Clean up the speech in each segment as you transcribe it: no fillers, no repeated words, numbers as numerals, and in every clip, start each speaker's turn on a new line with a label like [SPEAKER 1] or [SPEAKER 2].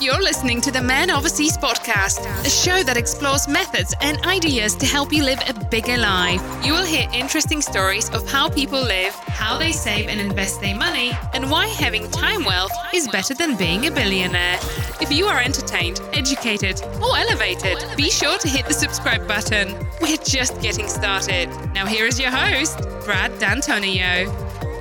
[SPEAKER 1] You're listening to the Man Overseas podcast, a show that explores methods and ideas to help you live a bigger life. You will hear interesting stories of how people live, how they save and invest their money, and why having time wealth is better than being a billionaire. If you are entertained, educated, or elevated, be sure to hit the subscribe button. We're just getting started. Now here is your host, Brad D'Antonio.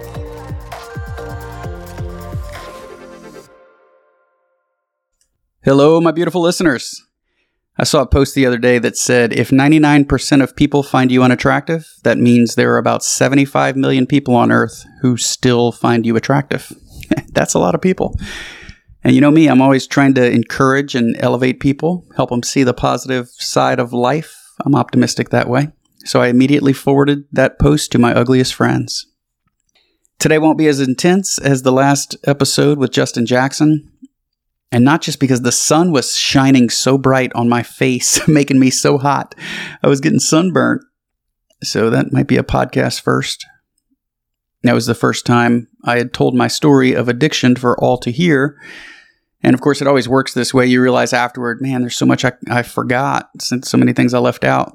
[SPEAKER 2] Hello, my beautiful listeners. I saw a post the other day that said, if 99% of people find you unattractive, that means there are about 75 million people on Earth who still find you attractive. That's a lot of people. And you know me, I'm always trying to encourage and elevate people, help them see the positive side of life. I'm optimistic that way. So I immediately forwarded that post to my ugliest friends. Today won't be as intense as the last episode with Justin Jackson. And not just because the sun was shining so bright on my face, making me so hot. I was getting sunburnt. So that might be a podcast first. That was the first time I had told my story of addiction for all to hear. And of course, it always works this way. You realize afterward, man, there's so much I forgot, since so many things I left out.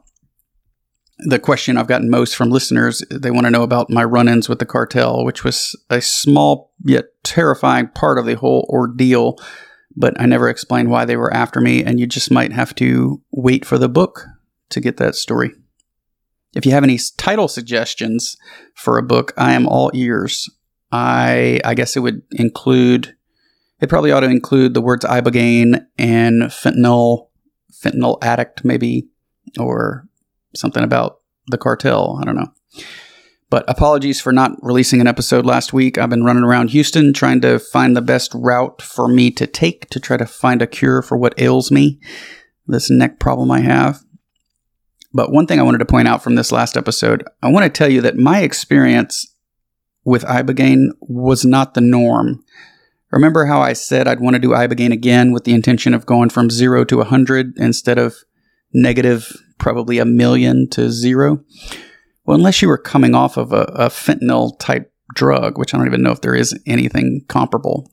[SPEAKER 2] The question I've gotten most from listeners, they want to know about my run-ins with the cartel, which was a small yet terrifying part of the whole ordeal. But I never explained why they were after me, and you just might have to wait for the book to get that story. If you have any title suggestions for a book, I am all ears. I guess it probably ought to include the words ibogaine and fentanyl addict maybe, or something about the cartel. I don't know. But apologies for not releasing an episode last week. I've been running around Houston trying to find the best route for me to take to try to find a cure for what ails me, this neck problem I have. But one thing I wanted to point out from this last episode, I want to tell you that my experience with ibogaine was not the norm. Remember how I said I'd want to do ibogaine again with the intention of going from 0 to 100 instead of negative probably 1,000,000 to 0? Well, unless you were coming off of a fentanyl type drug, which I don't even know if there is anything comparable,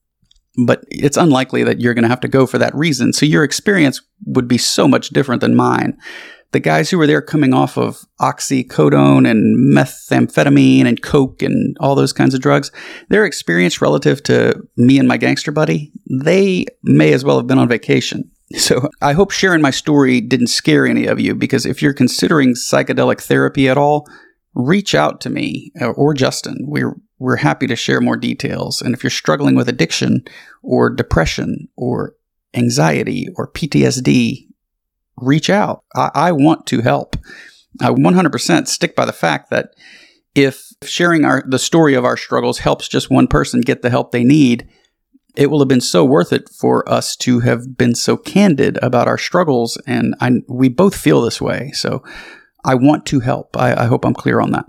[SPEAKER 2] but it's unlikely that you're going to have to go for that reason. So your experience would be so much different than mine. The guys who were there coming off of oxycodone and methamphetamine and coke and all those kinds of drugs, their experience relative to me and my gangster buddy, they may as well have been on vacation. So I hope sharing my story didn't scare any of you, because if you're considering psychedelic therapy at all, reach out to me or Justin. We're happy to share more details. And if you're struggling with addiction or depression or anxiety or PTSD, reach out. I want to help. I 100% stick by the fact that if sharing the story of our struggles helps just one person get the help they need, it will have been so worth it for us to have been so candid about our struggles, and we both feel this way. So I want to help. I hope I'm clear on that.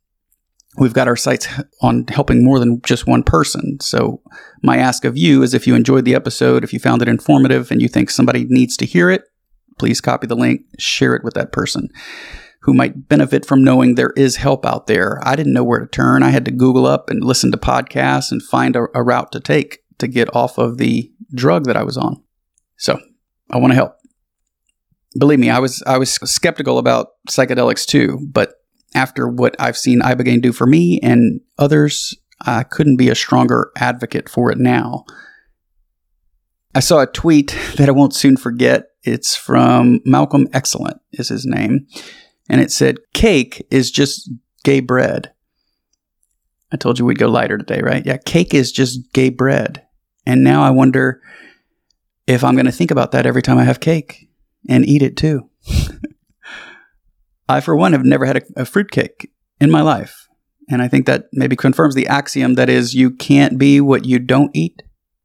[SPEAKER 2] We've got our sights on helping more than just one person. So my ask of you is, if you enjoyed the episode, if you found it informative and you think somebody needs to hear it, please copy the link, share it with that person who might benefit from knowing there is help out there. I didn't know where to turn. I had to Google up and listen to podcasts and find a route to take to get off of the drug that I was on. So I want to help. Believe me, I was skeptical about psychedelics too, but after what I've seen ibogaine do for me and others, I couldn't be a stronger advocate for it now. I saw a tweet that I won't soon forget. It's from Malcolm Excellent is his name. And it said, "Cake is just gay bread." I told you we'd go lighter today, right? Yeah, cake is just gay bread. And now I wonder if I'm going to think about that every time I have cake and eat it too. I, for one, have never had a fruitcake in my life. And I think that maybe confirms the axiom that is, you can't be what you don't eat.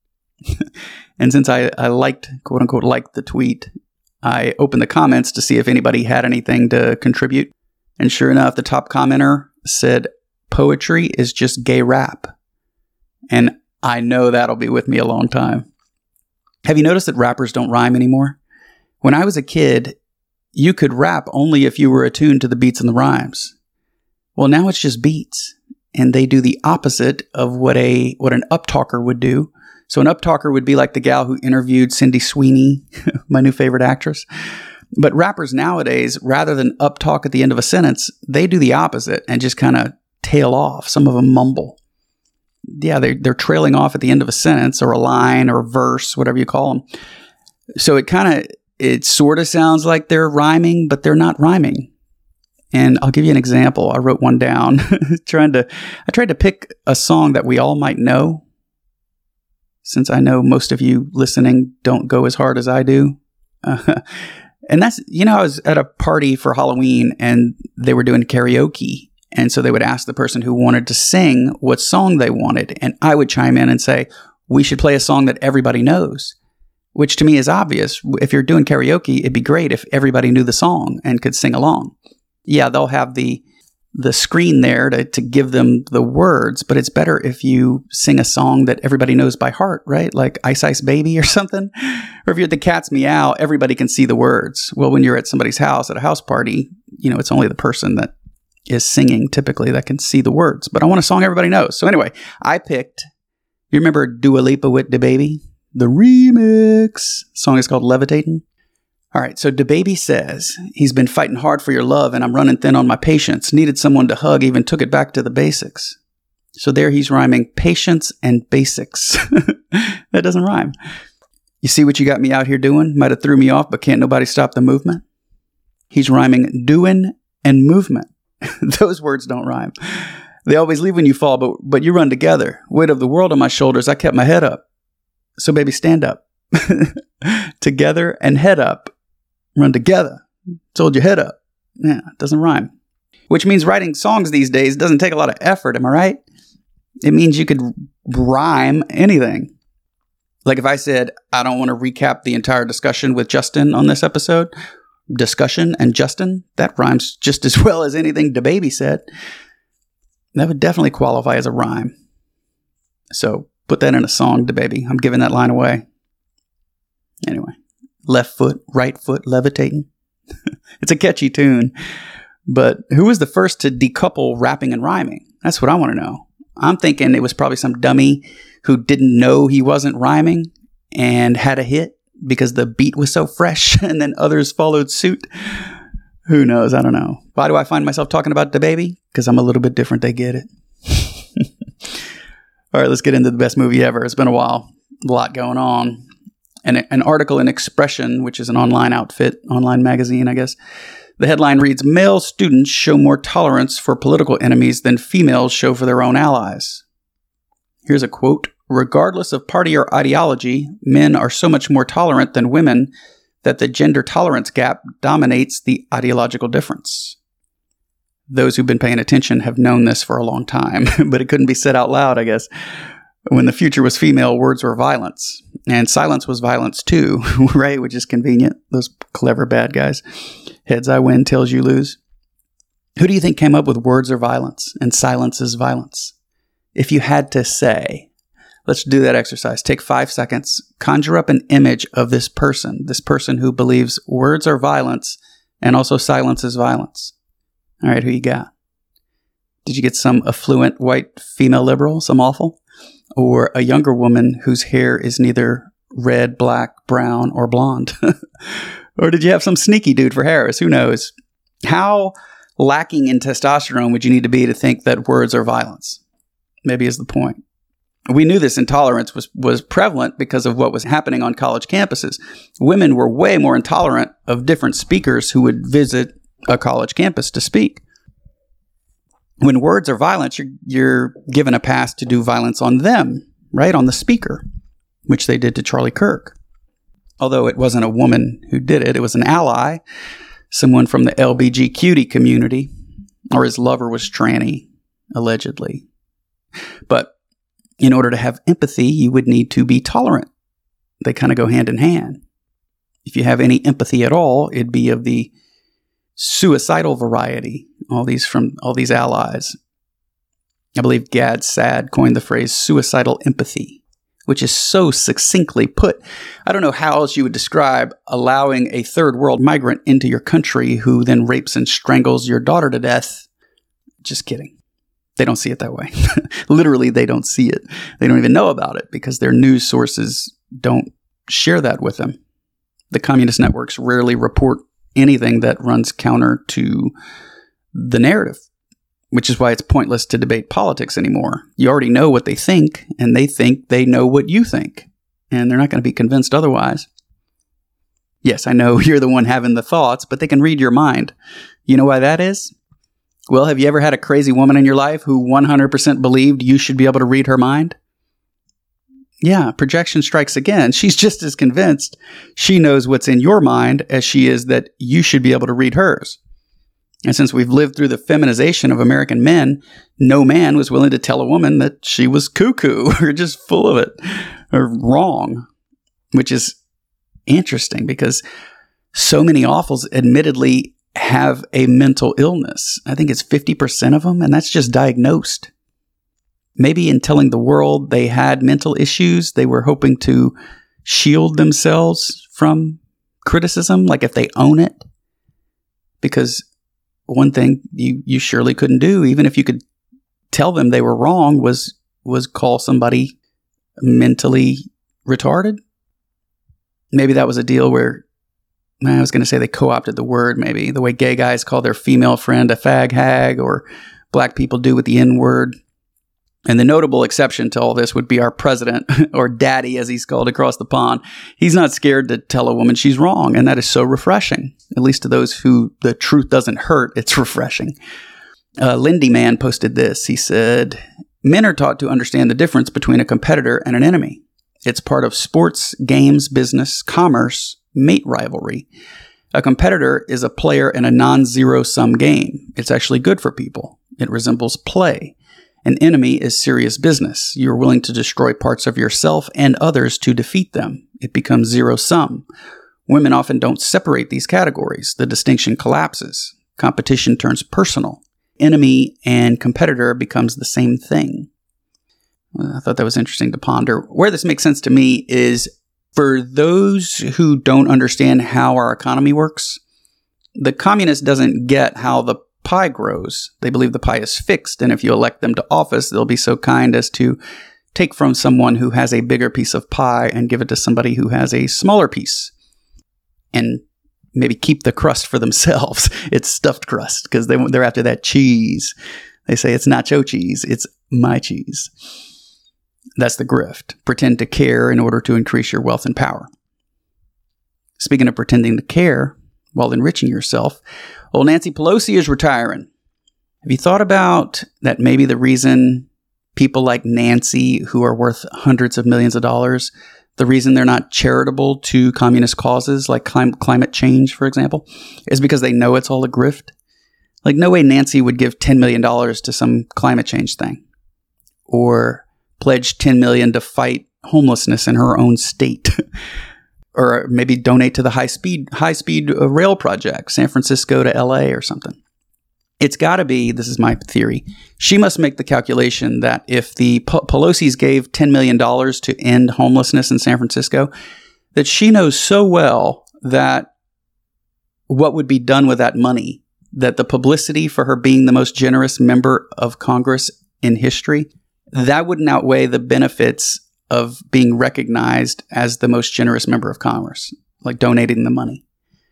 [SPEAKER 2] And since I liked, quote unquote, liked the tweet, I opened the comments to see if anybody had anything to contribute. And sure enough, the top commenter said, "Poetry is just gay rap." And I know that'll be with me a long time. Have you noticed that rappers don't rhyme anymore? When I was a kid, you could rap only if you were attuned to the beats and the rhymes. Well, now it's just beats. And they do the opposite of what an uptalker would do. So an uptalker would be like the gal who interviewed Cindy Sweeney, my new favorite actress. But rappers nowadays, rather than uptalk at the end of a sentence, they do the opposite and just kind of tail off. Some of them mumble. Yeah, they're trailing off at the end of a sentence or a line or a verse, whatever you call them. So it sort of sounds like they're rhyming, but they're not rhyming. And I'll give you an example. I wrote one down. I tried to pick a song that we all might know, since I know most of you listening don't go as hard as I do. And that's, I was at a party for Halloween and they were doing karaoke. And so they would ask the person who wanted to sing what song they wanted. And I would chime in and say, we should play a song that everybody knows, which to me is obvious. If you're doing karaoke, it'd be great if everybody knew the song and could sing along. Yeah, they'll have the screen there to give them the words, but it's better if you sing a song that everybody knows by heart, right? Like Ice Ice Baby or something. Or if you're at the Cat's Meow, everybody can see the words. Well, when you're at somebody's house at a house party, it's only the person that is singing typically that can see the words. But I want a song everybody knows. So anyway, I picked, you remember Dua Lipa with DaBaby? The remix song is called Levitating. All right, so DaBaby says, he's been fighting hard for your love and I'm running thin on my patience. Needed someone to hug, even took it back to the basics. So there he's rhyming patience and basics. That doesn't rhyme. You see what you got me out here doing? Might have threw me off, but can't nobody stop the movement? He's rhyming doing and movement. Those words don't rhyme. They always leave when you fall, but you run together. Weight of the world on my shoulders, I kept my head up. So baby, stand up. Together and head up. Run together. Hold your head up. Yeah, it doesn't rhyme. Which means writing songs these days doesn't take a lot of effort, am I right? It means you could rhyme anything. Like if I said, I don't want to recap the entire discussion with Justin on this episode. Discussion and Justin, that rhymes just as well as anything DaBaby said. That would definitely qualify as a rhyme. So put that in a song, DaBaby. I'm giving that line away. Anyway. Left foot, right foot, levitating. It's a catchy tune. But who was the first to decouple rapping and rhyming? That's what I want to know. I'm thinking it was probably some dummy who didn't know he wasn't rhyming and had a hit because the beat was so fresh and then others followed suit. Who knows? I don't know. Why do I find myself talking about DaBaby? Because I'm a little bit different. They get it. All right, let's get into the best movie ever. It's been a while. A lot going on. An article in Expression, which is an online magazine, I guess. The headline reads, male students show more tolerance for political enemies than females show for their own allies. Here's a quote. Regardless of party or ideology, men are so much more tolerant than women that the gender tolerance gap dominates the ideological difference. Those who've been paying attention have known this for a long time, but it couldn't be said out loud, I guess. When the future was female, words were violence. And silence was violence too, right? Which is convenient. Those clever bad guys. Heads I win, tails you lose. Who do you think came up with words are violence and silence is violence? If you had to say, let's do that exercise. Take 5 seconds. Conjure up an image of this person who believes words are violence and also silence is violence. All right, who you got? Did you get some affluent white female liberal, some awful? Or a younger woman whose hair is neither red, black, brown, or blonde? Or did you have some sneaky dude for Harris? Who knows? How lacking in testosterone would you need to be to think that words are violence? Maybe is the point. We knew this intolerance was prevalent because of what was happening on college campuses. Women were way more intolerant of different speakers who would visit a college campus to speak. When words are violence, you're given a pass to do violence on them, right? On the speaker, which they did to Charlie Kirk. Although it wasn't a woman who did it, it was an ally, someone from the LBGQ community, or his lover was tranny, allegedly. But in order to have empathy, you would need to be tolerant. They kind of go hand in hand. If you have any empathy at all, it'd be of the suicidal variety, all these allies. I believe Gad Saad coined the phrase suicidal empathy, which is so succinctly put. I don't know how else you would describe allowing a third world migrant into your country who then rapes and strangles your daughter to death. Just kidding. They don't see it that way. Literally, they don't see it. They don't even know about it because their news sources don't share that with them. The communist networks rarely report anything that runs counter to the narrative, which is why it's pointless to debate politics anymore. You already know what they think, and they think they know what you think, and they're not going to be convinced otherwise. Yes, I know you're the one having the thoughts, but they can read your mind. You know why that is? Well, have you ever had a crazy woman in your life who 100% believed you should be able to read her mind? Yeah, projection strikes again. She's just as convinced she knows what's in your mind as she is that you should be able to read hers. And since we've lived through the feminization of American men, no man was willing to tell a woman that she was cuckoo or just full of it or wrong, which is interesting because so many awfuls admittedly have a mental illness. I think it's 50% of them, and that's just diagnosed. Maybe in telling the world they had mental issues, they were hoping to shield themselves from criticism, like if they own it. Because one thing you surely couldn't do, even if you could tell them they were wrong, was call somebody mentally retarded. Maybe that was a deal where, I was going to say they co-opted the word, maybe, the way gay guys call their female friend a fag hag, or black people do with the N-word. And the notable exception to all this would be our president, or daddy, as he's called across the pond. He's not scared to tell a woman she's wrong, and that is so refreshing. At least to those who the truth doesn't hurt, it's refreshing. Lindy Man posted this. He said, "Men are taught to understand the difference between a competitor and an enemy. It's part of sports, games, business, commerce, mate rivalry. A competitor is a player in a non-zero-sum game. It's actually good for people. It resembles play. An enemy is serious business. You're willing to destroy parts of yourself and others to defeat them. It becomes zero-sum. Women often don't separate these categories. The distinction collapses. Competition turns personal. Enemy and competitor becomes the same thing." I thought that was interesting to ponder. Where this makes sense to me is for those who don't understand how our economy works, the communist doesn't get how the pie grows. They believe the pie is fixed, and if you elect them to office, they'll be so kind as to take from someone who has a bigger piece of pie and give it to somebody who has a smaller piece, and maybe keep the crust for themselves. It's stuffed crust because they're after that cheese. They say it's nacho cheese. It's my cheese. That's the grift. Pretend to care in order to increase your wealth and power. Speaking of pretending to care while enriching yourself, old Nancy Pelosi is retiring. Have you thought about that maybe the reason people like Nancy, who are worth hundreds of millions of dollars, the reason they're not charitable to communist causes like climate change, for example, is because they know it's all a grift? Like, no way Nancy would give $10 million to some climate change thing, or pledge $10 million to fight homelessness in her own state, or maybe donate to the high-speed rail project, San Francisco to LA or something. It's got to be, this is my theory, she must make the calculation that if the Pelosi's gave $10 million to end homelessness in San Francisco, that she knows so well that what would be done with that money, that the publicity for her being the most generous member of Congress in history, that wouldn't outweigh the benefits of being recognized as the most generous member of Congress, like donating the money.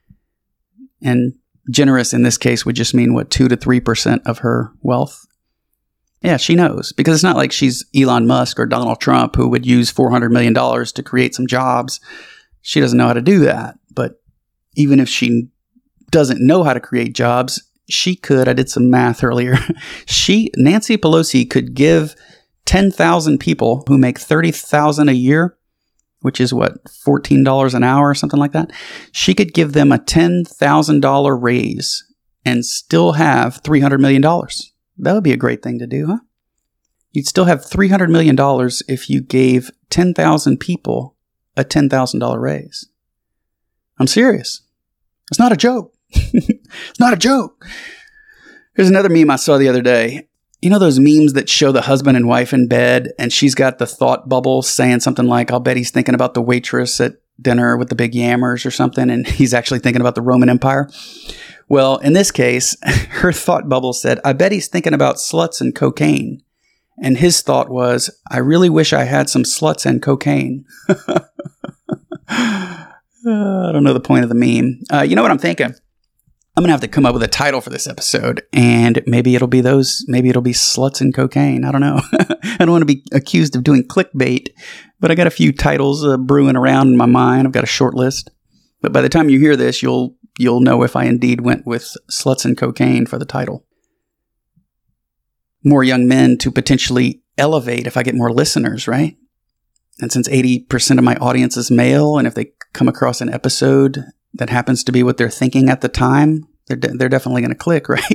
[SPEAKER 2] And generous in this case would just mean, 2 to 3% of her wealth? Yeah, she knows, because it's not like she's Elon Musk or Donald Trump who would use $400 million to create some jobs. She doesn't know how to do that. But even if she doesn't know how to create jobs, she could. I did some math earlier. Nancy Pelosi could give 10,000 people who make $30,000 a year, which is $14 an hour or something like that. She could give them a $10,000 raise and still have $300 million. That would be a great thing to do, huh? You'd still have $300 million if you gave 10,000 people a $10,000 raise. I'm serious. It's not a joke. It's not a joke. Here's another meme I saw the other day. You know those memes that show the husband and wife in bed, and she's got the thought bubble saying something like, "I'll bet he's thinking about the waitress at dinner with the big yammers," or something, and he's actually thinking about the Roman Empire? Well, in this case, her thought bubble said, I bet he's thinking about sluts and cocaine. And his thought was, I really wish I had some sluts and cocaine. I don't know the point of the meme. You know what I'm thinking? I'm going to have to come up with a title for this episode, and maybe it'll be sluts and cocaine. I don't know. I don't want to be accused of doing clickbait, but I got a few titles brewing around in my mind. I've got a short list. But by the time you hear this, you'll know if I indeed went with sluts and cocaine for the title. More young men to potentially elevate if I get more listeners, right? And since 80% of my audience is male, and if they come across an episode that happens to be what they're thinking at the time, they're definitely going to click, right?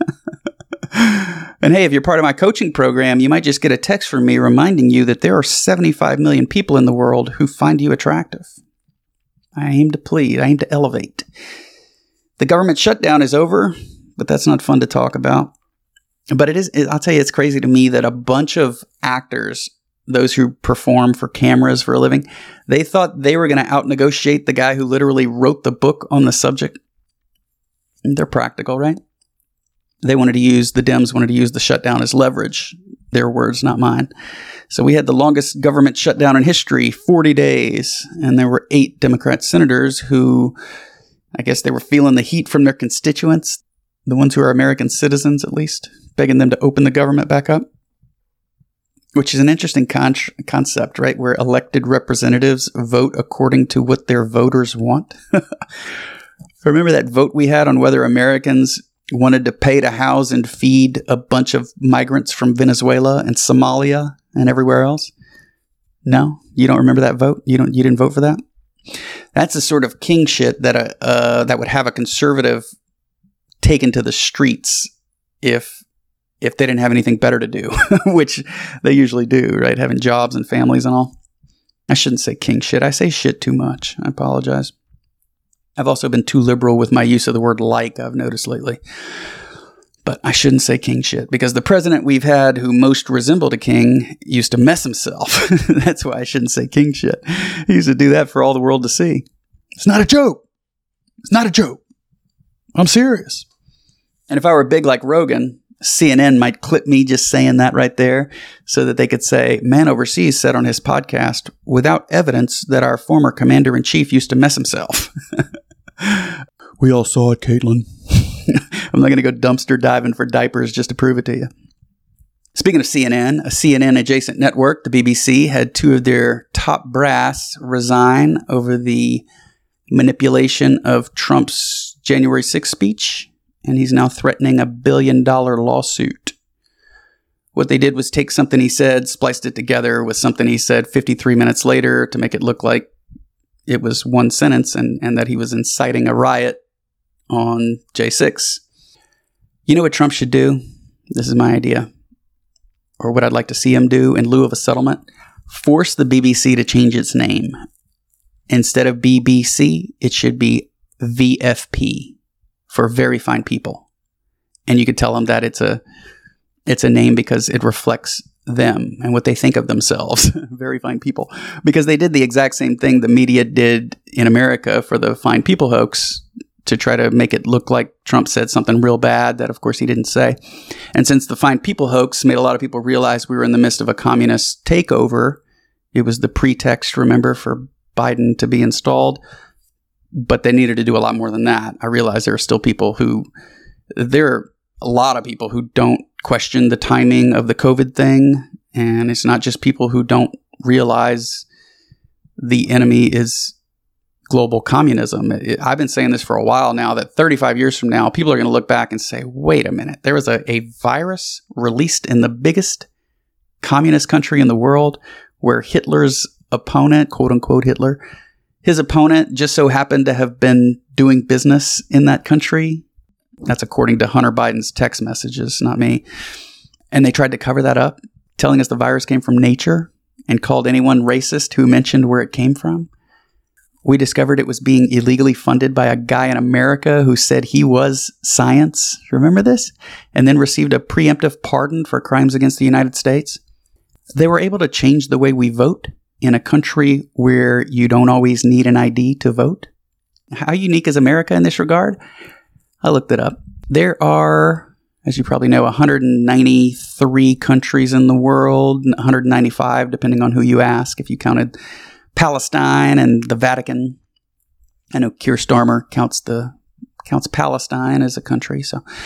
[SPEAKER 2] And hey, if you're part of my coaching program, you might just get a text from me reminding you that there are 75 million people in the world who find you attractive. I aim to please. I aim to elevate. The government shutdown is over, but that's not fun to talk about. But I'll tell you, it's crazy to me that a bunch of actors, those who perform for cameras for a living, they thought they were going to out-negotiate the guy who literally wrote the book on the subject. They're practical, right? The Dems wanted to use the shutdown as leverage. Their words, not mine. So we had the longest government shutdown in history, 40 days. And there were 8 Democrat senators who, I guess they were feeling the heat from their constituents, the ones who are American citizens at least, begging them to open the government back up. Which is an interesting concept, right? Where elected representatives vote according to what their voters want. Remember that vote we had on whether Americans wanted to pay to house and feed a bunch of migrants from Venezuela and Somalia and everywhere else? No? You don't remember that vote? You didn't vote for that? That's the sort of king shit that would have a conservative taken to the streets if they didn't have anything better to do, which they usually do, right? Having jobs and families and all. I shouldn't say king shit. I say shit too much. I apologize. I've also been too liberal with my use of the word like, I've noticed lately. But I shouldn't say king shit, because the president we've had who most resembled a king used to mess himself. That's why I shouldn't say king shit. He used to do that for all the world to see. It's not a joke. It's not a joke. I'm serious. And if I were big like Rogan, CNN might clip me just saying that right there so that they could say, man overseas said on his podcast, without evidence that our former commander-in-chief used to mess himself. We all saw it, Caitlin. I'm not going to go dumpster diving for diapers just to prove it to you. Speaking of CNN, a CNN-adjacent network, the BBC, had 2 of their top brass resign over the manipulation of Trump's January 6th speech. And he's now threatening $1 billion lawsuit. What they did was take something he said, spliced it together with something he said 53 minutes later to make it look like it was one sentence and that he was inciting a riot on J6. You know what Trump should do? This is my idea. Or what I'd like to see him do in lieu of a settlement. Force the BBC to change its name. Instead of BBC, it should be VFP. For very fine people. And you could tell them that it's a name because it reflects them and what they think of themselves. Very fine people. Because they did the exact same thing the media did in America for the Fine People hoax to try to make it look like Trump said something real bad that, of course, he didn't say. And since the Fine People hoax made a lot of people realize we were in the midst of a communist takeover, it was the pretext, remember, for Biden to be installed. But they needed to do a lot more than that. I realize there are a lot of people who don't question the timing of the COVID thing. And it's not just people who don't realize the enemy is global communism. I've been saying this for a while now, that 35 years from now, people are going to look back and say, wait a minute, there was a virus released in the biggest communist country in the world where Hitler's opponent, quote unquote Hitler, his opponent just so happened to have been doing business in that country. That's according to Hunter Biden's text messages, not me. And they tried to cover that up, telling us the virus came from nature and called anyone racist who mentioned where it came from. We discovered it was being illegally funded by a guy in America who said he was science. Remember this? And then received a preemptive pardon for crimes against the United States. They were able to change the way we vote in a country where you don't always need an ID to vote. How unique is America in this regard? I looked it up. There are, as you probably know, 193 countries in the world, 195 depending on who you ask, if you counted Palestine and the Vatican. I know Keir Starmer counts Palestine as a country,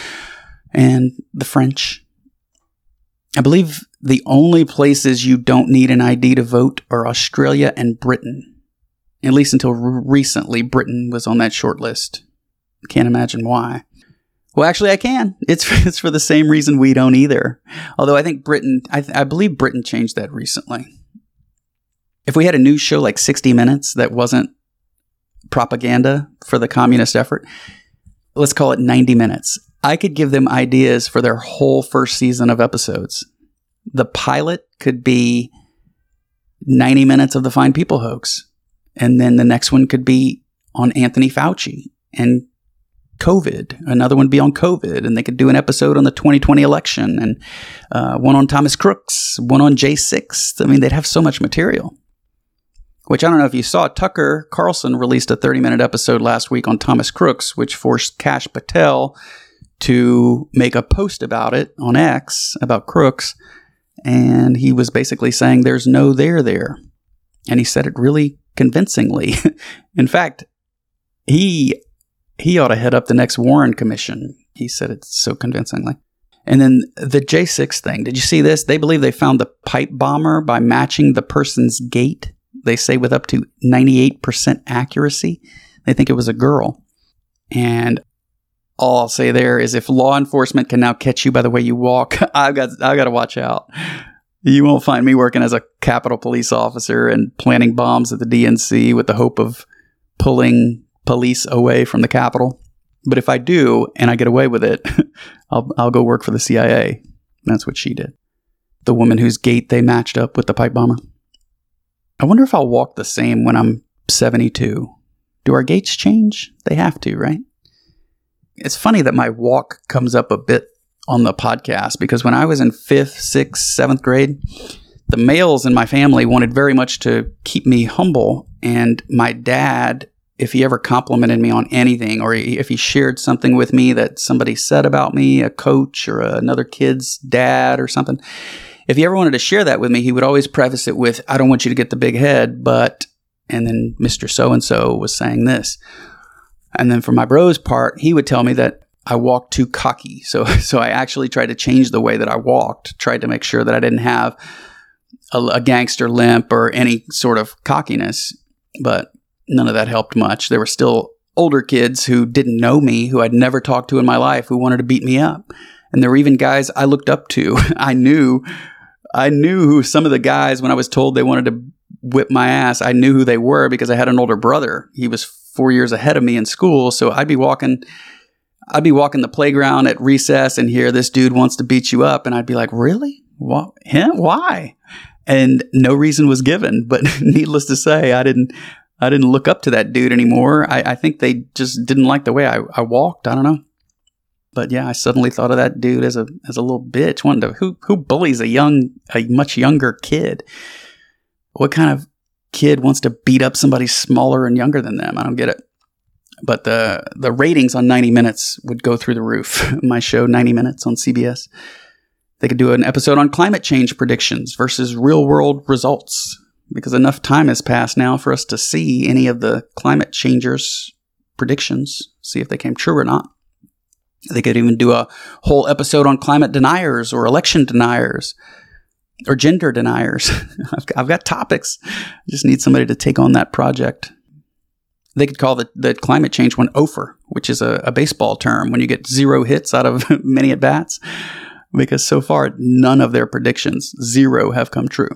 [SPEAKER 2] and the French. I believe the only places you don't need an ID to vote are Australia and Britain. At least until recently, Britain was on that short list. Can't imagine why. Well, actually, I can. It's for the same reason we don't either. Although I think I believe Britain changed that recently. If we had a news show like 60 Minutes that wasn't propaganda for the communist effort, let's call it 90 Minutes. I could give them ideas for their whole first season of episodes. The pilot could be 90 minutes of the Fine People hoax. And then the next one could be on Anthony Fauci and COVID. Another one would be on COVID. And they could do an episode on the 2020 election and one on Thomas Crooks, one on J6. I mean, they'd have so much material. Which I don't know if you saw. Tucker Carlson released a 30-minute episode last week on Thomas Crooks, which forced Kash Patel to make a post about it on X, about Crooks. And he was basically saying there's no there. And he said it really convincingly. In fact, he ought to head up the next Warren Commission. He said it so convincingly. And then the J6 thing. Did you see this? They believe they found the pipe bomber by matching the person's gait. They say with up to 98% accuracy. They think it was a girl. And all I'll say there is if law enforcement can now catch you by the way you walk, I've got to watch out. You won't find me working as a Capitol Police officer and planting bombs at the DNC with the hope of pulling police away from the Capitol. But if I do and I get away with it, I'll go work for the CIA. That's what she did. The woman whose gait they matched up with the pipe bomber. I wonder if I'll walk the same when I'm 72. Do our gaits change? They have to, right? It's funny that my walk comes up a bit on the podcast because when I was in 5th, 6th, 7th grade, the males in my family wanted very much to keep me humble. And my dad, if he ever complimented me on anything or if he shared something with me that somebody said about me, a coach or another kid's dad or something, if he ever wanted to share that with me, he would always preface it with, I don't want you to get the big head, but, and then Mr. So-and-so was saying this. And then for my bro's part, he would tell me that I walked too cocky. So I actually tried to change the way that I walked, tried to make sure that I didn't have a gangster limp or any sort of cockiness. But none of that helped much. There were still older kids who didn't know me, who I'd never talked to in my life, who wanted to beat me up. And there were even guys I looked up to. I knew who some of the guys, when I was told they wanted to whip my ass, I knew who they were because I had an older brother. He was 4 years ahead of me in school. So I'd be walking the playground at recess and hear this dude wants to beat you up. And I'd be like, really? What? Him? Why? And no reason was given. But needless to say, I didn't look up to that dude anymore. I think they just didn't like the way I walked. I don't know. But yeah, I suddenly thought of that dude as a little bitch. Who bullies a much younger kid? What kind of kid wants to beat up somebody smaller and younger than them? I don't get it. But the ratings on 90 Minutes would go through the roof. My show, 90 Minutes on CBS. They could do an episode on climate change predictions versus real world results. Because enough time has passed now for us to see any of the climate changers' predictions, see if they came true or not. They could even do a whole episode on climate deniers or election deniers or gender deniers. I've got topics. I just need somebody to take on that project. They could call the climate change one OFR, which is a baseball term when you get 0 hits out of many at-bats, because so far none of their predictions, 0, have come true.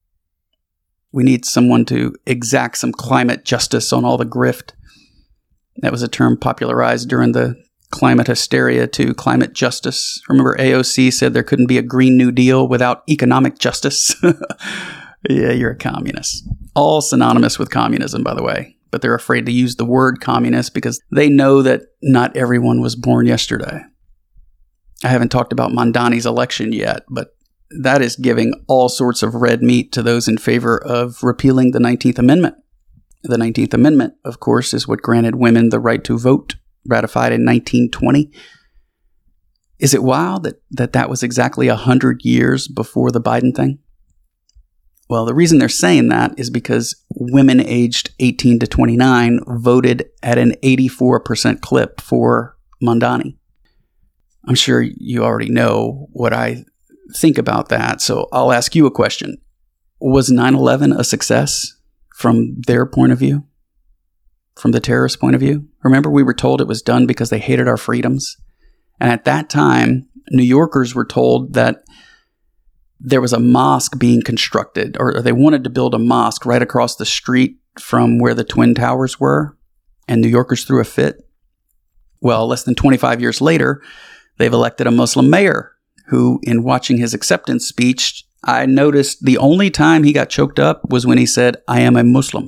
[SPEAKER 2] We need someone to exact some climate justice on all the grift. That was a term popularized during the climate hysteria to climate justice. Remember, AOC said there couldn't be a Green New Deal without economic justice. Yeah, you're a communist. All synonymous with communism, by the way. But they're afraid to use the word communist because they know that not everyone was born yesterday. I haven't talked about Mondani's election yet, but that is giving all sorts of red meat to those in favor of repealing the 19th Amendment. The 19th Amendment, of course, is what granted women the right to vote ratified in 1920. Is it wild that was exactly 100 years before the Biden thing? Well, the reason they're saying that is because women aged 18 to 29 voted at an 84% clip for Mamdani. I'm sure you already know what I think about that, so I'll ask you a question. Was 9/11 a success from their point of view? From the terrorist point of view? Remember, we were told it was done because they hated our freedoms? And at that time, New Yorkers were told that there was a mosque being constructed, or they wanted to build a mosque right across the street from where the Twin Towers were, and New Yorkers threw a fit. Well, less than 25 years later, they've elected a Muslim mayor who, in watching his acceptance speech, I noticed the only time he got choked up was when he said, "I am a Muslim."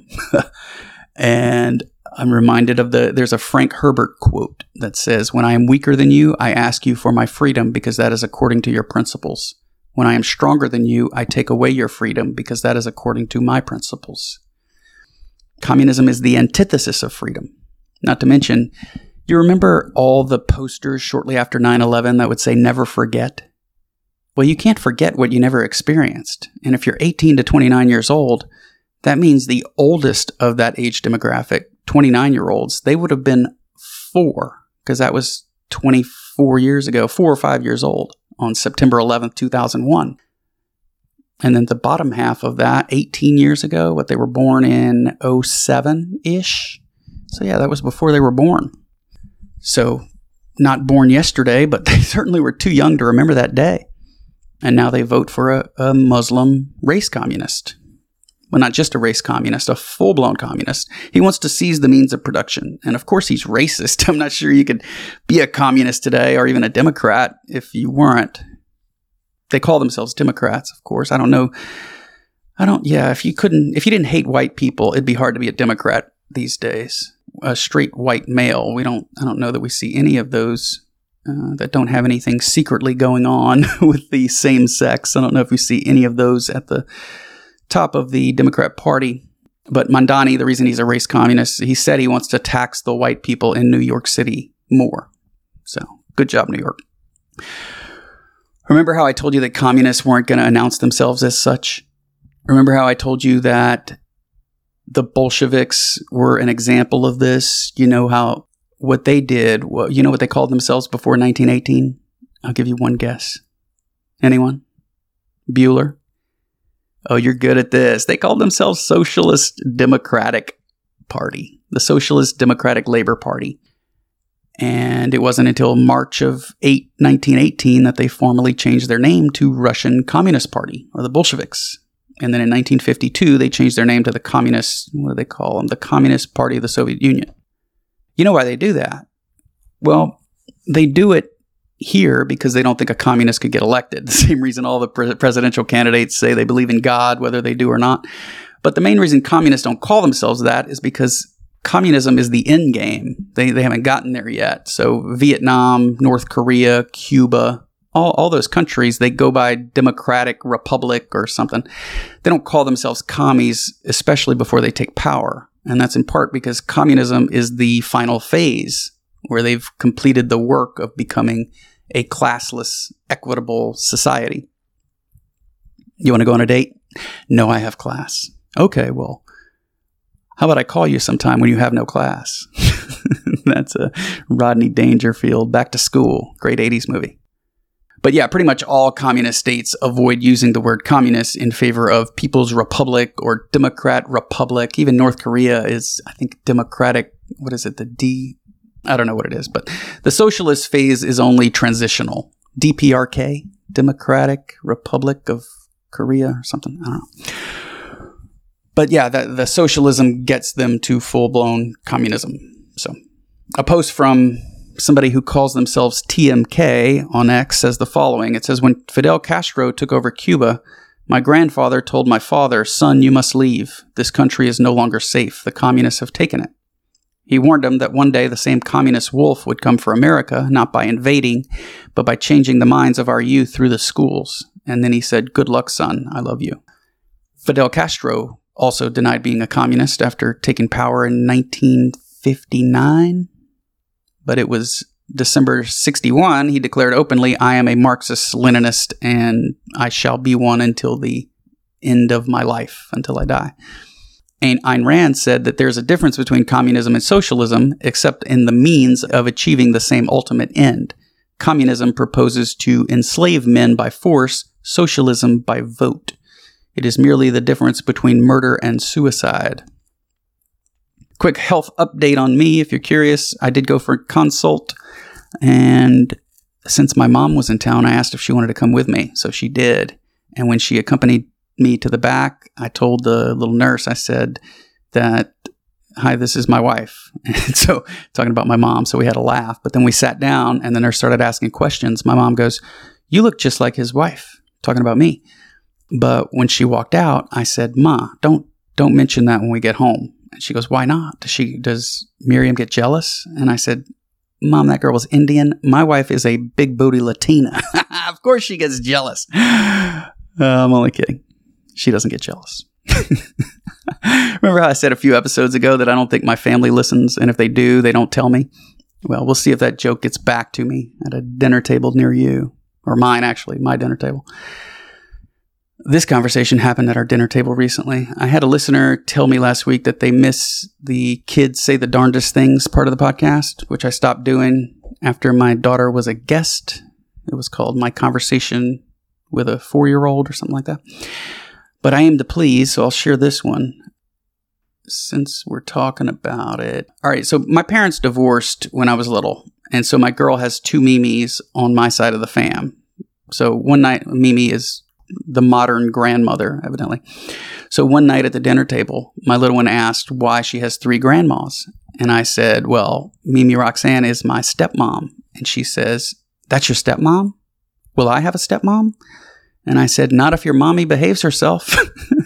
[SPEAKER 2] And I'm reminded of there's a Frank Herbert quote that says, "When I am weaker than you, I ask you for my freedom because that is according to your principles. When I am stronger than you, I take away your freedom because that is according to my principles." Communism is the antithesis of freedom. Not to mention, you remember all the posters shortly after 9/11 that would say, "Never forget"? Well, you can't forget what you never experienced. And if you're 18 to 29 years old, that means the oldest of that age demographic, 29-year-olds, they would have been 4, because that was 24 years ago, 4 or 5 years old on September 11th, 2001. And then the bottom half of that, 18 years ago, what they were born in 07-ish. So yeah, that was before they were born. So not born yesterday, but they certainly were too young to remember that day. And now they vote for a Muslim race communist. Well, not just a race communist, a full-blown communist. He wants to seize the means of production. And of course, he's racist. I'm not sure you could be a communist today or even a Democrat if you weren't. They call themselves Democrats, of course. I don't know. If you didn't hate white people, it'd be hard to be a Democrat these days. A straight white male. I don't know that we see any of those that don't have anything secretly going on with the same sex. I don't know if we see any of those at the top of the Democrat Party. But Mamdani, the reason he's a race communist, he said he wants to tax the white people in New York City more. So, good job, New York. Remember how I told you that communists weren't going to announce themselves as such? Remember how I told you that the Bolsheviks were an example of this? You know how what they did, you know what they called themselves before 1918? I'll give you one guess. Anyone? Bueller? Oh, you're good at this. They called themselves Socialist Democratic Party, the Socialist Democratic Labor Party. And it wasn't until March of 1918 that they formally changed their name to Russian Communist Party, or the Bolsheviks. And then in 1952, they changed their name to the Communist, what do they call them? The Communist Party of the Soviet Union. You know why they do that? Well, they do it here because they don't think a communist could get elected. The same reason all the presidential candidates say they believe in God, whether they do or not. But the main reason communists don't call themselves that is because communism is the end game. They haven't gotten there yet. So Vietnam, North Korea, Cuba, all those countries, they go by Democratic Republic or something. They don't call themselves commies, especially before they take power. And that's in part because communism is the final phase where they've completed the work of becoming a classless, equitable society. You want to go on a date? No, I have class. Okay, well, how about I call you sometime when you have no class? That's a Rodney Dangerfield, Back to School, great 80s movie. But yeah, pretty much all communist states avoid using the word communist in favor of People's Republic or Democrat Republic. Even North Korea is, I think, Democratic, what is it, I don't know what it is, but the socialist phase is only transitional. DPRK, Democratic Republic of Korea or something. I don't know. But yeah, the socialism gets them to full-blown communism. So a post from somebody who calls themselves TMK on X says the following. It says, when Fidel Castro took over Cuba, my grandfather told my father, "Son, you must leave. This country is no longer safe. The communists have taken it." He warned him that one day the same communist wolf would come for America, not by invading, but by changing the minds of our youth through the schools. And then he said, "Good luck, son. I love you." Fidel Castro also denied being a communist after taking power in 1959. but it was December 61, he declared openly, "I am a Marxist-Leninist, and I shall be one until the end of my life, until I die." Ayn Rand said that there's a difference between communism and socialism, except in the means of achieving the same ultimate end. Communism proposes to enslave men by force, socialism by vote. It is merely the difference between murder and suicide. Quick health update on me, if you're curious. I did go for a consult, and since my mom was in town, I asked if she wanted to come with me, so she did. And when she accompanied me to the back, I told the little nurse, I said that, "Hi, this is my wife." And so, talking about my mom, so we had a laugh. But then we sat down, and the nurse started asking questions. My mom goes, "You look just like his wife," talking about me. But when she walked out, I said, "Ma, don't mention that when we get home." And she goes, "Why not? Does Miriam get jealous?" And I said, "Mom, that girl was Indian. My wife is a big booty Latina. Of course she gets jealous." I'm only kidding. She doesn't get jealous. Remember how I said a few episodes ago that I don't think my family listens, and if they do, they don't tell me? Well, we'll see if that joke gets back to me at a dinner table near you. Or mine, actually, my dinner table. This conversation happened at our dinner table recently. I had a listener tell me last week that they miss the kids say the darndest things part of the podcast, which I stopped doing after my daughter was a guest. It was called My Conversation with a 4-year-old or something like that. But I aim to please, so I'll share this one since we're talking about it. All right, so my parents divorced when I was little, and so my girl has 2 Mimis on my side of the fam. So one night, Mimi is the modern grandmother, evidently. So one night at the dinner table, my little one asked why she has 3 grandmas. And I said, "Well, Mimi Roxanne is my stepmom." And she says, "That's your stepmom? Will I have a stepmom?" And I said, "Not if your mommy behaves herself."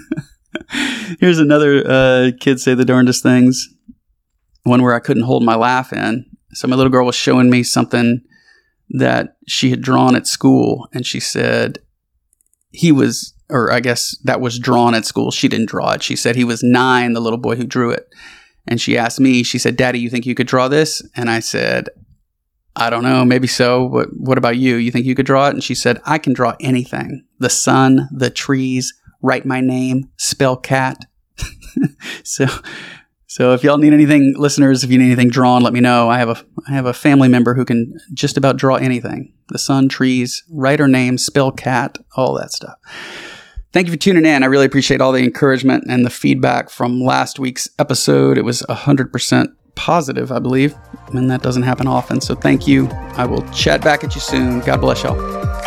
[SPEAKER 2] Here's another kid say the darndest things. One where I couldn't hold my laugh in. So my little girl was showing me something that she had drawn at school. And she said, I guess that was drawn at school. She didn't draw it. She said he was 9, the little boy who drew it. And she asked me, she said, "Daddy, you think you could draw this?" And I said, "I don't know, maybe so, but what about you? You think you could draw it?" And she said, "I can draw anything. The sun, the trees, write my name, spell cat." So if y'all need anything, listeners, if you need anything drawn, let me know. I have a family member who can just about draw anything. The sun, trees, write her name, spell cat, all that stuff. Thank you for tuning in. I really appreciate all the encouragement and the feedback from last week's episode. It was 100% positive, I believe, and that doesn't happen often. So thank you. I will chat back at you soon. God bless y'all.